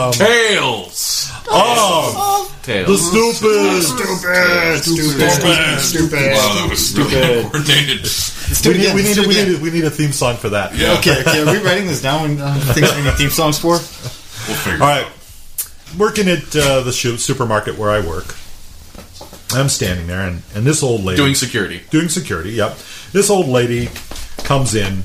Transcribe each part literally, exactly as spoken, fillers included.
Um, Tails. Oh, Tails. the stupid, Stupid, stupid, stupid, stupid. Wow, that was really coordinated. We need, we, need, we, need, we need a theme song for that. Yeah. Okay, okay. Are we writing this down? Uh, things we need theme songs for? We'll figure All it right. Working at uh, the shoe, supermarket where I work, I'm standing there, and, and this old lady... Doing security. Doing security, yep. This old lady comes in.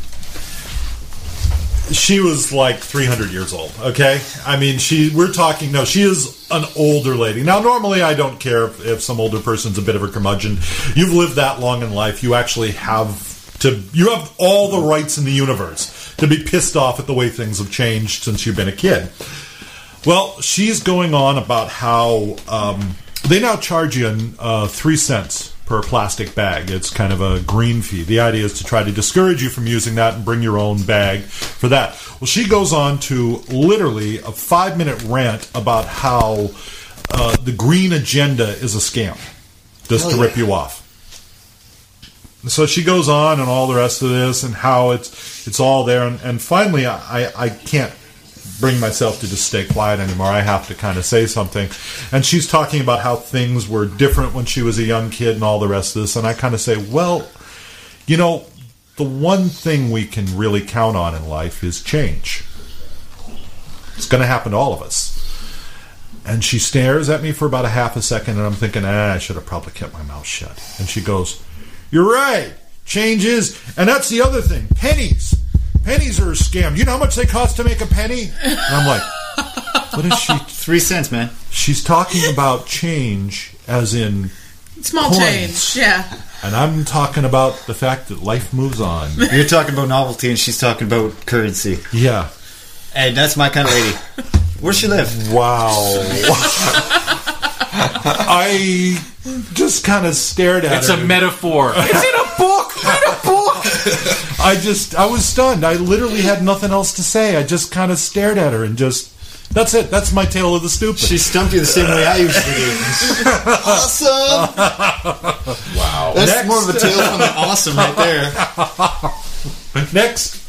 She was like three hundred years old, okay? I mean, she. we're talking... No, she is an older lady. Now, normally I don't care if, if some older person's a bit of a curmudgeon. You've lived that long in life. You actually have to... You have all the rights in the universe to be pissed off at the way things have changed since you've been a kid. Well, she's going on about how um, they now charge you uh, three cents per plastic bag. It's kind of a green fee. The idea is to try to discourage you from using that and bring your own bag for that. Well, she goes on to literally a five-minute rant about how uh, the green agenda is a scam, just Hell to yeah. rip you off. So she goes on and all the rest of this and how it's it's all there. And, and finally, I, I can't bring myself to just stay quiet anymore. I have to kind of say something. And she's talking about how things were different when she was a young kid and all the rest of this. And I kind of say, well, you know, the one thing we can really count on in life is change. It's going to happen to all of us. And she stares at me for about a half a second, and I'm thinking, ah, I should have probably kept my mouth shut. And she goes, you're right. Change is, and that's the other thing, pennies. Pennies are a scam. You know how much they cost to make a penny? And I'm like, what is she? Three cents, man. She's talking about change as in Small coins. change, yeah. And I'm talking about the fact that life moves on. You're talking about novelty, and she's talking about currency. Yeah. Hey, that's my kind of lady. Where's she live? Wow. I just kind of stared at It's her. a metaphor. It's in a book. In a book. I just, I was stunned. I literally had nothing else to say. I just kind of stared at her and just, that's it. That's my tale of the stupid. She stumped you the same way I usually do. Awesome! Wow. That's Next. more of a tale from the awesome right there. Next.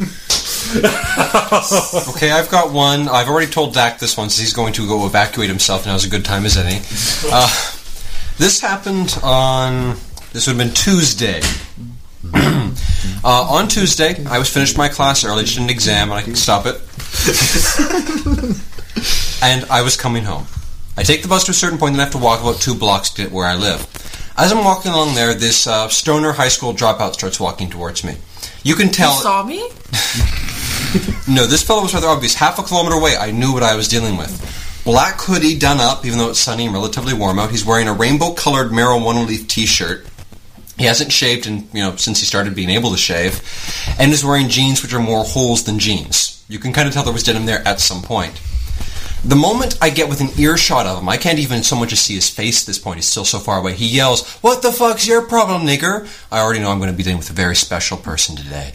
Okay, I've got one. I've already told Dak this one, so he's going to go evacuate himself. Now's a good time as any. Uh, this happened on... This would have been Tuesday. uh, on Tuesday, I was finished my class early, just an exam, and I could stop it. And I was coming home. I take the bus to a certain point, then I have to walk about two blocks to get where I live. As I'm walking along there, this uh, stoner high school dropout starts walking towards me. You can tell... You saw me? No, this fellow was rather obvious. Half a kilometer away, I knew what I was dealing with. Black hoodie done up, even though it's sunny and relatively warm out. He's wearing a rainbow-colored marijuana leaf t-shirt. He hasn't shaved in, you know, since he started being able to shave. And is wearing jeans which are more holes than jeans. You can kind of tell there was denim there at some point. The moment I get within earshot of him, I can't even so much as see his face at this point. He's still so far away. He yells, "What the fuck's your problem, nigger?" I already know I'm going to be dealing with a very special person today.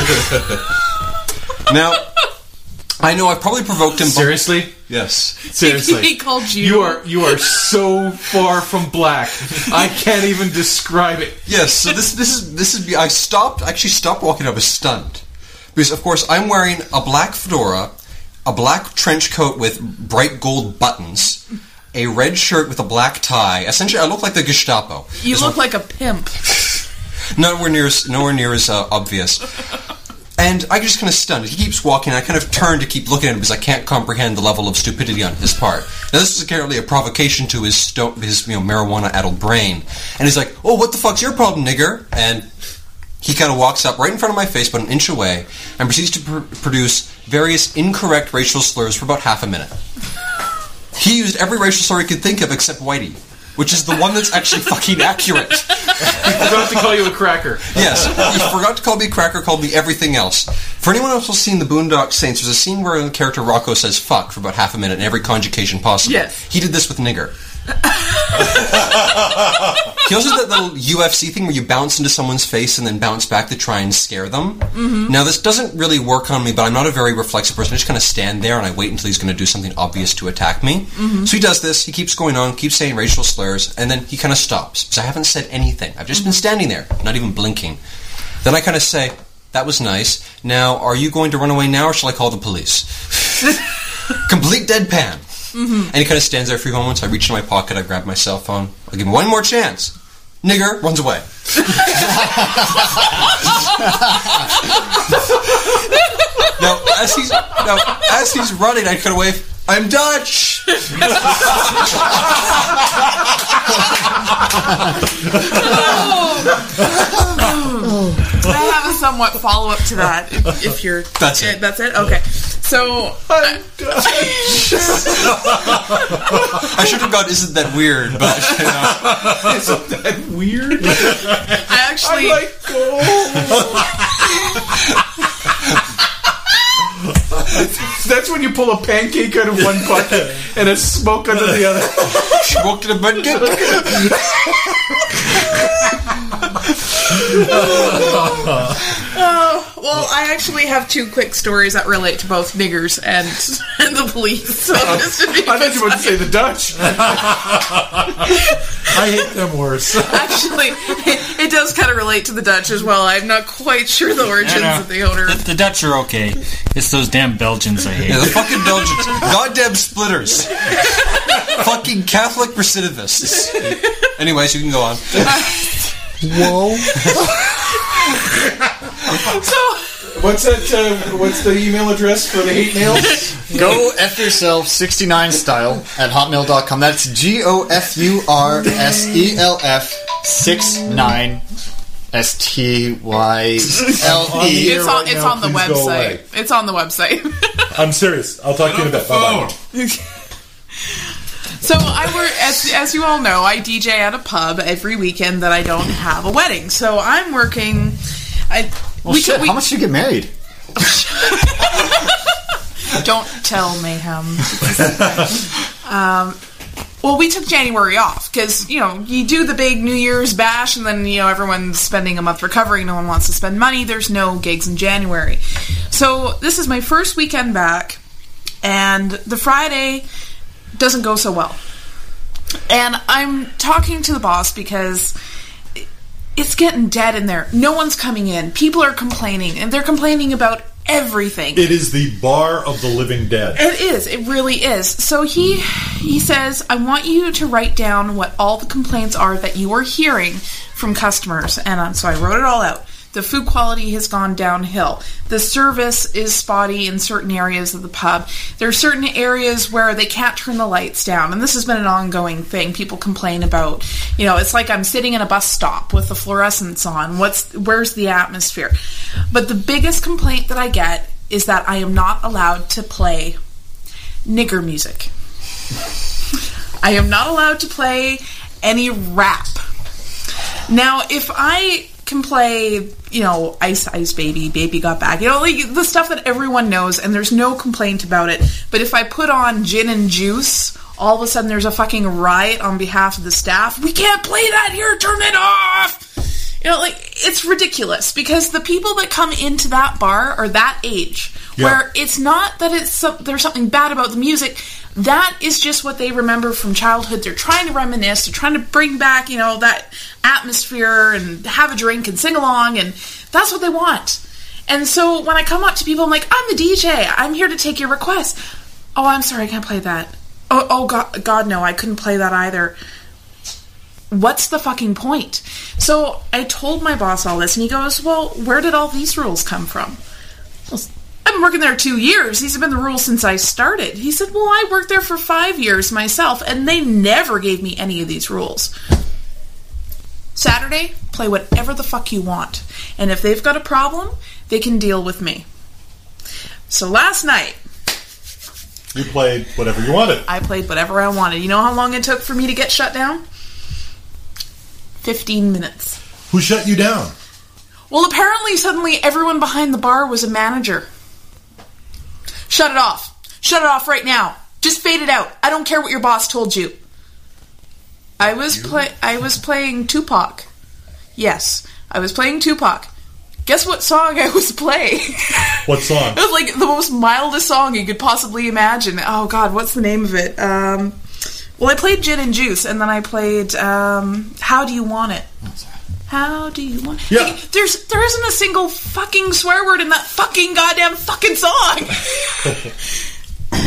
Now, I know I've probably provoked him. Seriously? Yes. Seriously. He called you. You are you are so far from black. I can't even describe it. Yes. So this this is this is. I stopped. Actually, stopped walking. I was stunned because, of course, I'm wearing a black fedora, a black trench coat with bright gold buttons, a red shirt with a black tie. Essentially, I look like the Gestapo. You Is look what- like a pimp. nowhere near as nowhere near as uh, obvious. And I just kind of stunned. He keeps walking. I kind of turn to keep looking at him because I can't comprehend the level of stupidity on his part. Now, this is apparently a provocation to his sto- his you know marijuana-addled brain. And he's like, "Oh, what the fuck's your problem, nigger?" And he kind of walks up right in front of my face, about an inch away, and proceeds to pr- produce various incorrect racial slurs for about half a minute. He used every racial slur he could think of except whitey, which is the one that's actually fucking accurate. He forgot to call you a cracker. Yes, he forgot to call me cracker, called me everything else. For anyone else who's seen the Boondock Saints, there's a scene where the character Rocco says fuck for about half a minute in every conjugation possible. Yes. He did this with nigger. He also did that little U F C thing where you bounce into someone's face and then bounce back to try and scare them. Mm-hmm. Now, this doesn't really work on me, but I'm not a very reflexive person. I just kind of stand there and I wait until he's going to do something obvious to attack me. Mm-hmm. So he does this, he keeps going on, keeps saying racial slurs, and then he kind of stops. Because I haven't said anything. I've just been standing there, not even blinking. Then I kind of say, "That was nice. Now, are you going to run away now, or shall I call the police?" Complete deadpan. Mm-hmm. And he kind of stands there for a few moments. I reach in my pocket, I grab my cell phone. I give him one more chance. Nigger runs away. now, as he's now as he's running, I cut away. I'm Dutch. I have a somewhat follow up to that. If, if you're that's it. That's it. Okay. So I'm Dutch. I should have gone. Isn't that weird? But you know. Isn't that weird? I actually. I like gold. That's when you pull a pancake out of one bucket and a smoke out of the other. Smoke in a bucket. Uh, well, I actually have two quick stories that relate to both niggers and, and the police. So just to be I thought you were going to say the Dutch. I hate them worse. Actually, it, it does kind of relate to the Dutch as well. I'm not quite sure the origins Yeah, no. of the owner. The, the Dutch are okay. It's those damn Belgians I hate. Yeah, the fucking Belgians. Goddamn splitters. Fucking Catholic recidivists. Anyways, you can go on. Whoa. So, What's that? Uh, what's the email address for the hate mail? Go F yourself sixty-nine style at hotmail dot com. That's G O F U R S E L F six nine S T Y L E. it's on, it's now, on the please go away. website. It's on the website. I'm serious. I'll talk to you in a bit. Bye bye. So I work, as, as you all know, I D J at a pub every weekend that I don't have a wedding. So I'm working. I Well, we shit, took- we, how much did you get married? Don't tell Mayhem. um, well, we took January off because, you know, you do the big New Year's bash and then, you know, everyone's spending a month recovering. No one wants to spend money. There's no gigs in January. So this is my first weekend back, and the Friday doesn't go so well. And I'm talking to the boss because it's getting dead in there. No one's coming in. People are complaining, and they're complaining about everything. It is the bar of the living dead. It is. It really is. So he he says, I want you to write down what all the complaints are that you are hearing from customers. And um, so I wrote it all out. The food quality has gone downhill. The service is spotty in certain areas of the pub. There are certain areas where they can't turn the lights down. And this has been an ongoing thing. People complain about, you know, it's like I'm sitting in a bus stop with the fluorescents on. What's where's the atmosphere? But the biggest complaint that I get is that I am not allowed to play nigger music. I am not allowed to play any rap. Now, if I can play, you know, Ice Ice Baby, Baby Got Back, you know, like the stuff that everyone knows, and there's no complaint about it. But if I put on Gin and Juice, all of a sudden there's a fucking riot on behalf of the staff. We can't play that here, turn it off! You know, like, it's ridiculous, because the people that come into that bar are that age, Yeah. where it's not that it's some, there's something bad about the music. That is just what they remember from childhood. They're trying to reminisce. They're trying to bring back, you know, that atmosphere and have a drink and sing along, and that's what they want. And so when I come up to people, I'm like, I'm the D J. I'm here to take your request. Oh, I'm sorry, I can't play that. Oh, oh God, God, no, I couldn't play that either. What's the fucking point? So I told my boss all this, and he goes, well, where did all these rules come from? Well, I've been working there two years. These have been the rules since I started. He said, well, I worked there for five years myself, and they never gave me any of these rules. Saturday, play whatever the fuck you want. And if they've got a problem, they can deal with me. So last night, You played whatever you wanted. I played whatever I wanted. You know how long it took for me to get shut down? Fifteen minutes. Who shut you down? Well, apparently suddenly everyone behind the bar was a manager. Shut it off. Shut it off right now. Just fade it out. I don't care what your boss told you. I was play I was playing Tupac. Yes, I was playing Tupac. Guess what song I was playing? What song? It was like the most mildest song you could possibly imagine. Oh God, what's the name of it? Um, well, I played Gin and Juice, and then I played um, How Do You Want It? How do you want? Yeah. Like, there's there isn't a single fucking swear word in that fucking goddamn fucking song.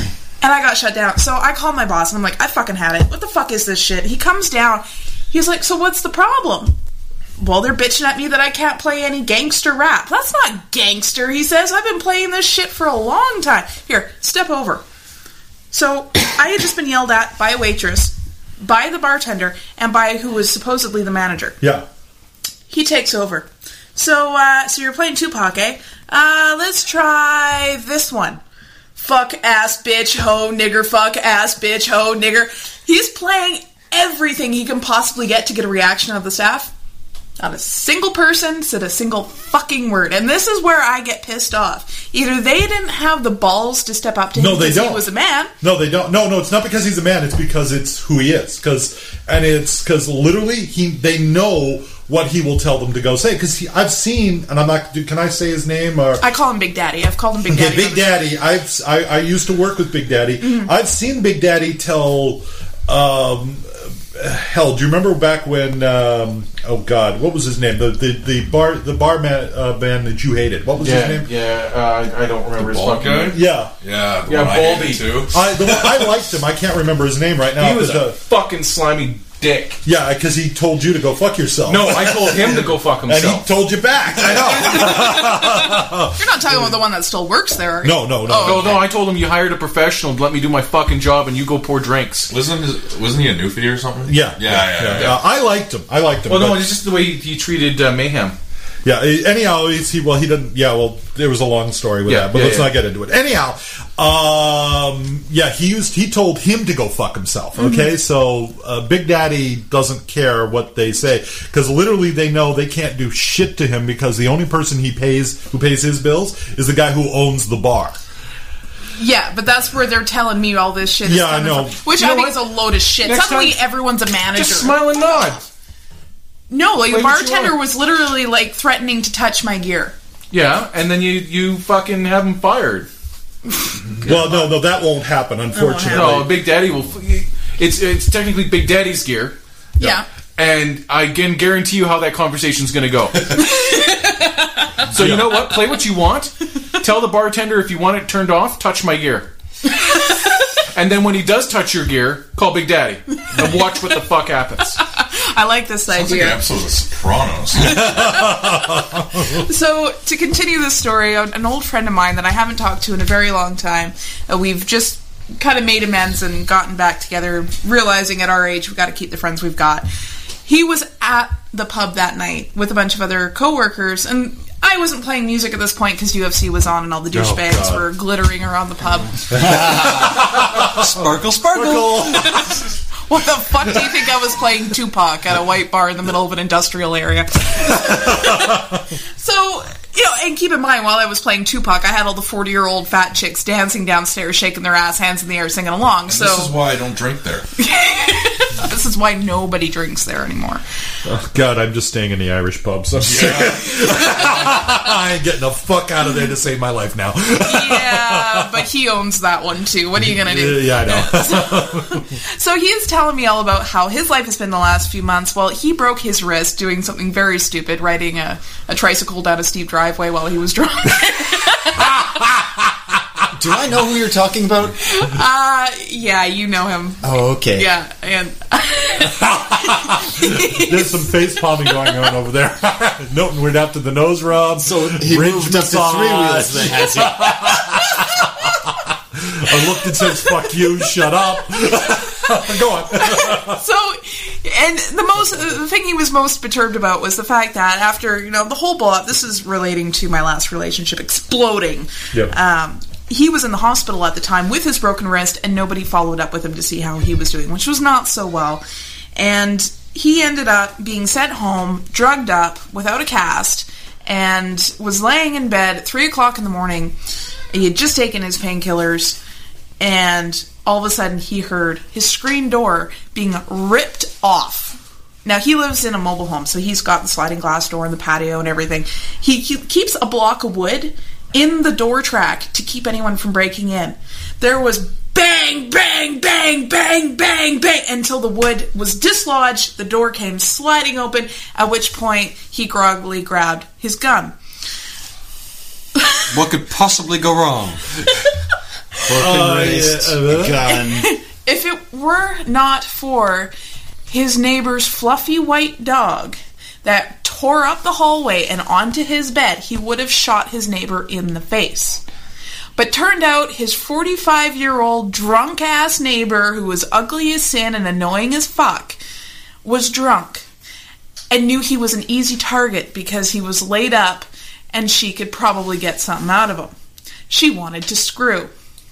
And I got shut down. So I called my boss and I'm like, I fucking had it. What the fuck is this shit? He comes down. He's like, so what's the problem? Well, they're bitching at me that I can't play any gangster rap. That's not gangster, he says. I've been playing this shit for a long time. Here, step over. So I had just been yelled at by a waitress, by the bartender, and by who was supposedly the manager. Yeah. He takes over. So, uh, so you're playing Tupac, eh? Uh, let's try this one. Fuck ass bitch ho nigger, fuck ass bitch ho nigger. He's playing everything he can possibly get to get a reaction of the staff. Not a single person said a single fucking word. And this is where I get pissed off. Either they didn't have the balls to step up to him No, they because don't. he was a man. No, they don't. No, no, it's not because he's a man. It's because it's who he is. Cause, and it's because literally he they know what he will tell them to go say. Because I've seen, and I'm not. Can I say his name? Or I call him Big Daddy. I've called him Big okay, Daddy. Big Daddy. I've I, I used to work with Big Daddy. Mm-hmm. I've seen Big Daddy tell. Um, hell, do you remember back when? Um, oh God, what was his name? The the, the bar the bar man, uh, man that you hated. What was Yeah, his name? yeah. Uh, I don't remember his bald fucking guy? name. Yeah. Yeah, the Yeah, one I hated Baldy. too. I, the one, I liked him. I can't remember his name right now. He was but, a uh, fucking slimy dick. yeah, because he told you to go fuck yourself. No, I told him to go fuck and he himself. told you back. I You're not talking about the one that still works there, are you? know. No, no, no. No, no, I told him you hired a professional to let me do my fucking job and you go pour drinks. Wasn't his, wasn't he a newfie or something? Yeah, yeah, yeah. yeah, yeah. I liked him. I liked him. Well, no, but- it's just the way he, he treated uh, Mayhem. Yeah. Anyhow, he's, he well, he didn't. Yeah. Well, there was a long story with Yeah, that, but yeah, let's yeah. not get into it. Anyhow, um, yeah, he used. He told him to go fuck himself. Okay, so uh, Big Daddy doesn't care what they say because literally they know they can't do shit to him because the only person he pays who pays his bills is the guy who owns the bar. Yeah, but that's where they're telling me all this shit. is Yeah, I coming know. from, which You I know think what? is a load of shit. Next Suddenly, time- everyone's a manager. Just smile and nod. No, like Play the what you bartender want. was literally like threatening to touch my gear. Yeah, and then you, you fucking have him fired. Well, no, no, that won't happen. Unfortunately, No, Big Daddy will. It's it's technically Big Daddy's gear, Yeah. and I can guarantee you how that conversation's going to go. So you know what? Play what you want. Tell the bartender if you want it turned off. Touch my gear. And then when he does touch your gear, call Big Daddy and watch what the fuck happens. I like this Sounds like an idea. episode of Sopranos. So, to continue this story, an old friend of mine that I haven't talked to in a very long time, uh, we've just kind of made amends and gotten back together, realizing at our age we've got to keep the friends we've got. He was at the pub that night with a bunch of other coworkers, and I wasn't playing music at this point because U F C was on and all the douchebags God. were glittering around the pub. Sparkle, sparkle. What the fuck do you think I was playing Tupac at a white bar in the middle of an industrial area? So, you know, and keep in mind, while I was playing Tupac, I had all the forty-year-old fat chicks dancing downstairs, shaking their ass, hands in the air, singing along. So This is why I don't drink there. this is why nobody drinks there anymore. Oh, God, I'm just staying in the Irish pub. So I ain't getting the fuck out of there to save my life now. Yeah, but he owns that one too. What are you gonna do? Yeah, I know. So he is telling me all about how his life has been the last few months. Well, he broke his wrist doing something very stupid, riding a, a tricycle down a steep driveway while he was drunk. Do I know who you're talking about? uh, yeah, you know him. Oh, okay. Yeah, and There's some face palming going on over there. No, we're down to the nose rub. So he bridge moved up to three massage. wheels then, has he? I looked and says, "Fuck you, shut up." Go on. so, and the most, the thing he was most perturbed about was the fact that after, you know, the whole blow up, this is relating to my last relationship exploding. Yep. Um, he was in the hospital at the time with his broken wrist, and nobody followed up with him to see how he was doing, which was not so well. And he ended up being sent home, drugged up, without a cast, and was laying in bed at three o'clock in the morning. He had just taken his painkillers, and all of a sudden he heard his screen door being ripped off. Now, he lives in a mobile home, so he's got the sliding glass door and the patio and everything. He, he keeps a block of wood in the door track to keep anyone from breaking in. There was bang, bang, bang, bang, bang, bang, until the wood was dislodged, the door came sliding open, at which point he groggily grabbed his gun. What could possibly go wrong? Fucking raised yeah. gun. If it were not for his neighbor's fluffy white dog that tore up the hallway and onto his bed, he would have shot his neighbor in the face. But turned out his forty-five-year-old drunk-ass neighbor, who was ugly as sin and annoying as fuck, was drunk and knew he was an easy target because he was laid up and she could probably get something out of him. She wanted to screw.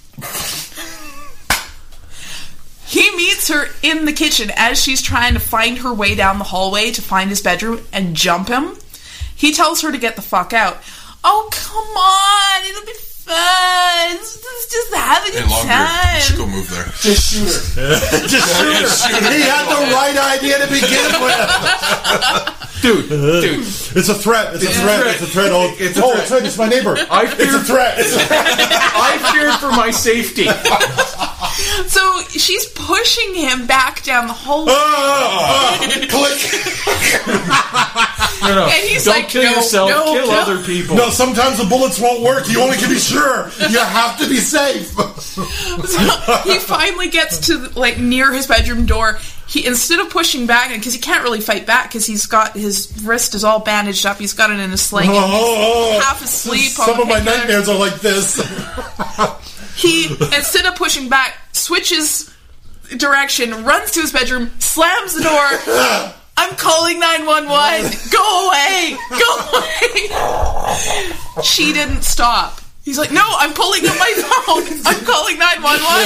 He meets her in the kitchen as she's trying to find her way down the hallway to find his bedroom and jump him. He tells her to get the fuck out. Oh, come on, it'll be fun. It's just, just having Hey, a Longer, time. you should go move there. Just shoot her. Just shoot her. He had the right idea to begin with. Dude, dude. It's a threat. It's a threat. It's a threat. Oh, It's a oh, threat. it's right. It's my neighbor. I It's fear, a threat. It's a threat. I feared for my safety. So she's pushing him back down the hallway. Ah, ah, click. No, no. And he's Don't like, kill no, yourself. no, kill no. other people. No, sometimes the bullets won't work. You only can be sure. You have to be safe. So he finally gets to like near his bedroom door. He instead of pushing back, because he can't really fight back because he's got his wrist is all bandaged up. He's got it in a sling. And he's Oh, half asleep. Some on of my the painkiller. nightmares are like this. He instead of pushing back, switches direction, runs to his bedroom, slams the door. I'm calling nine one one. Go away. Go away. She didn't stop. He's like, no, I'm pulling up my phone. I'm calling nine one one.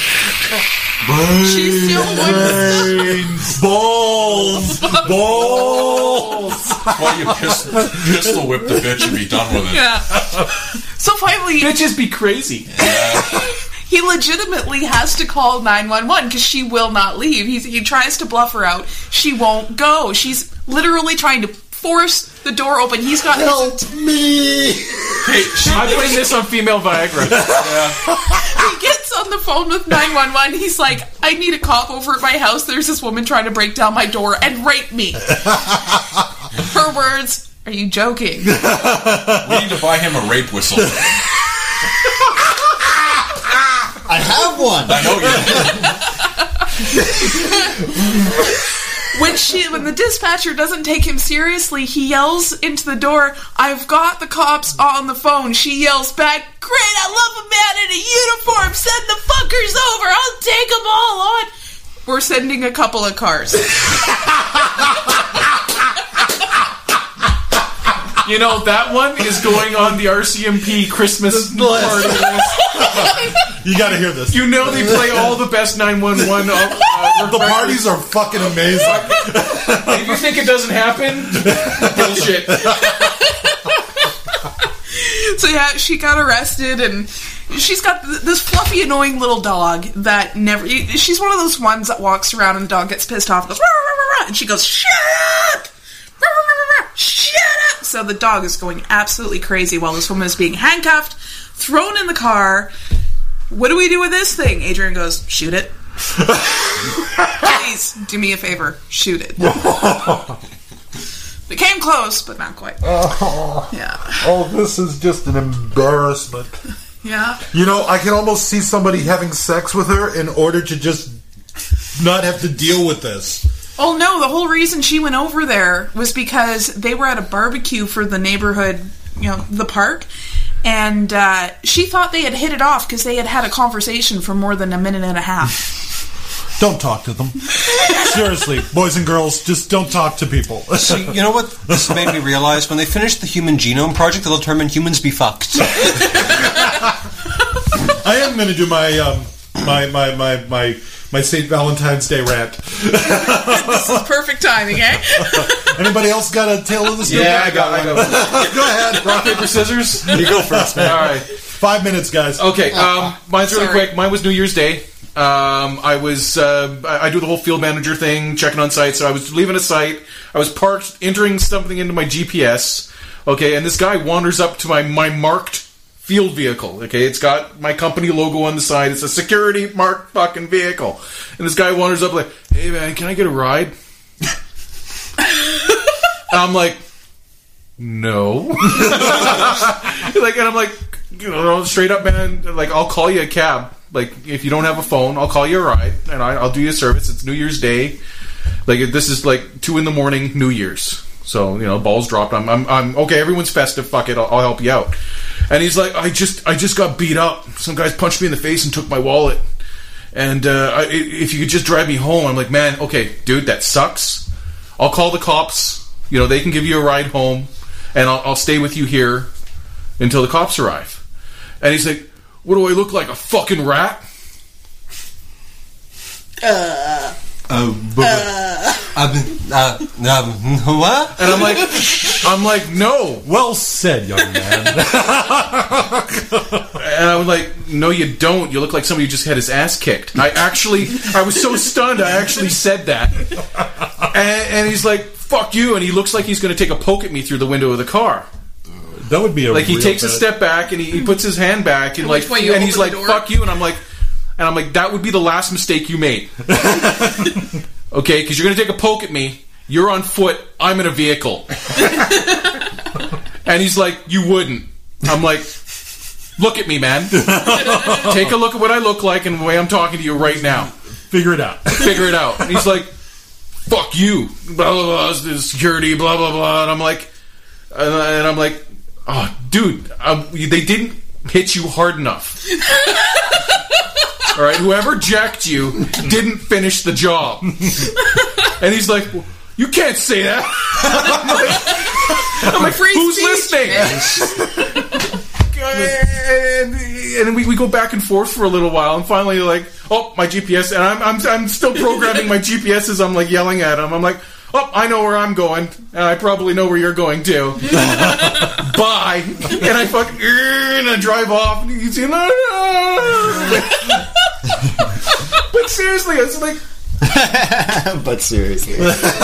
She's still Brains, balls, balls. Why you pistol, pistol whip the bitch and be done with it? Yeah. So finally, Bitches be crazy. he legitimately has to call nine one one because she will not leave. He's, he tries to bluff her out. She won't go. She's literally trying to force the door open. He's got Help me. Hey, I blame this on female Viagra. He gets on the phone with nine one one. He's like, I need a cop over at my house. There's this woman trying to break down my door and rape me. Her words, are you joking? We need to buy him a rape whistle. I have one. I know you. When she, when the dispatcher doesn't take him seriously, he yells into the door, I've got the cops on the phone. She yells back, great, I love a man in a uniform. Send the fuckers over. I'll take them all on. We're sending a couple of cars. You know, that one is going on the R C M P Christmas party list. You gotta hear this. You know they play all the best nine one one. Uh, The parties are fucking amazing. If you think it doesn't happen, bullshit. So yeah, she got arrested, and she's got th- this fluffy, annoying little dog that never... She's one of those ones that walks around and the dog gets pissed off and goes, "Rah, rah, rah, rah," and she goes, shut up! Rah, rah, rah, rah, shut up! So the dog is going absolutely crazy while this woman is being handcuffed, thrown in the car. What do we do with this thing? Adrian goes, shoot it. Please, do me a favor. Shoot it. They came close, but not quite. Yeah. Oh, this is just an embarrassment. Yeah. You know, I can almost see somebody having sex with her in order to just not have to deal with this. Oh no, the whole reason she went over there was because they were at a barbecue for the neighborhood, you know, the park, and uh, she thought they had hit it off because they had had a conversation for more than a minute and a half. Don't talk to them. Seriously, boys and girls, just don't talk to people. So, you know what this made me realize? When they finish the Human Genome Project, they'll determine humans be fucked. I am going to do my, um, my, my, my, my, my Saint Valentine's Day rant. This is perfect timing, eh? Anybody else got a tale of the story? Yeah, I got, I got. Go ahead. Rock, paper, scissors. You go first, man. All right. Five minutes, guys. Okay, um, mine's really Sorry. quick. Mine was New Year's Day. Um, I was, uh, I I do the whole field manager thing, checking on sites. So I was leaving a site. I was parked, entering something into my G P S. Okay, and this guy wanders up to my, my marked field vehicle. Okay, it's got my company logo on the side. It's a security marked fucking vehicle. And this guy wanders up like, hey man, can I get a ride? I'm like, no. Like, and I'm like, you know, straight up, man. Like, I'll call you a cab. Like, if you don't have a phone, I'll call you a ride, and I, I'll do you a service. It's New Year's Day. Like, this is like two in the morning, New Year's. So, you know, balls dropped. I'm, I'm, I'm okay. Everyone's festive. Fuck it. I'll, I'll help you out. And he's like, I just, I just got beat up. Some guys punched me in the face and took my wallet. And uh, I, if you could just drive me home. I'm like, man, okay, dude, that sucks. I'll call the cops. You know, they can give you a ride home, and I'll, I'll stay with you here until the cops arrive. And he's like, what do I look like, a fucking rat? Uh, uh, uh, uh, uh, what? And I'm like, I'm like, no. Well said, young man. And I was like, no, you don't. You look like somebody who just had his ass kicked. I actually, I was so stunned, I actually said that. And, and he's like, fuck you. And he looks like he's going to take a poke at me through the window of the car. That would be a like he real takes bad. a step back and he, he puts his hand back and like, Which way you and he's open like, the door? fuck you. And I'm like, and I'm like, that would be the last mistake you made. Okay, because you're going to take a poke at me. You're on foot. I'm in a vehicle. And he's like, you wouldn't. I'm like, look at me, man. Take a look at what I look like and the way I'm talking to you right now. Figure it out. Figure it out. And he's like, fuck you. Blah, blah, blah. Security, blah, blah, blah. And I'm like, and I'm like, oh, dude, um, they didn't hit you hard enough. All right, whoever jacked you didn't finish the job. And he's like, well, you can't say that. I'm like, I'm like Free who's speech, listening? and and we, we go back and forth for a little while, and finally, like, oh, my G P S, and I'm I'm I'm still programming my G P S as I'm like yelling at him. I'm like, oh, I know where I'm going, and I probably know where you're going too. Bye. And I fucking and I drive off, and he's like, but seriously, it's like. But seriously.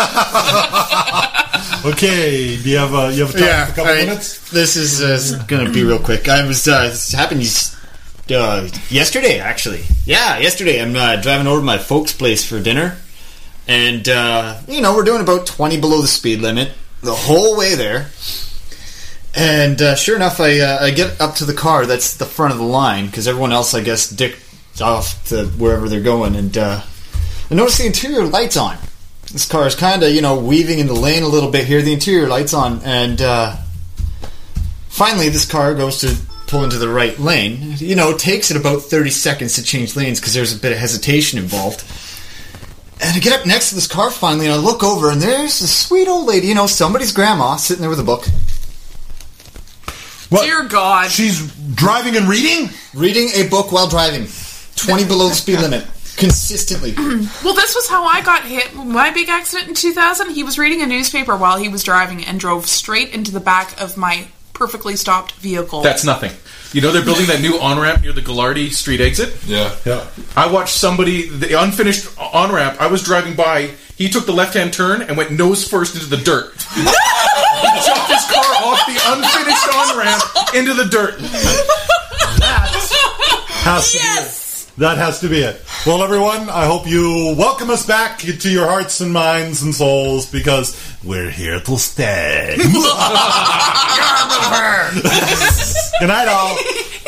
Okay, do you have a you have a, time Yeah, for a couple I- minutes? This is uh, going to be real quick. I was uh, this happened uh, yesterday, actually. Yeah, yesterday. I'm uh, driving over to my folks' place for dinner, and uh, you know we're doing about twenty below the speed limit the whole way there. And uh, sure enough, I uh, I get up to the car that's the front of the line because everyone else, I guess, dicked off to wherever they're going, and uh, I notice the interior lights on. This car is kind of, you know, weaving in the lane a little bit here. The interior lights on, and uh, finally this car goes to pull into the right lane. You know, it takes it about thirty seconds to change lanes because there's a bit of hesitation involved. And I get up next to this car finally, and I look over, and there's a sweet old lady, you know, somebody's grandma, sitting there with a book. What? Dear God. She's driving and reading? Reading a book while driving. twenty below the speed limit. Consistently. Well, this was how I got hit. My big accident in two thousand, he was reading a newspaper while he was driving and drove straight into the back of my perfectly stopped vehicle. That's nothing. You know they're building that new on-ramp near the Gallardi Street exit? Yeah. Yeah. I watched somebody, the unfinished on-ramp, I was driving by, he took the left-hand turn and went nose first into the dirt. He jumped his car off the unfinished on-ramp into the dirt. Has to be it. That has to be it. Well, everyone, I hope you welcome us back to your hearts and minds and souls because we're here to stay. Good night, all.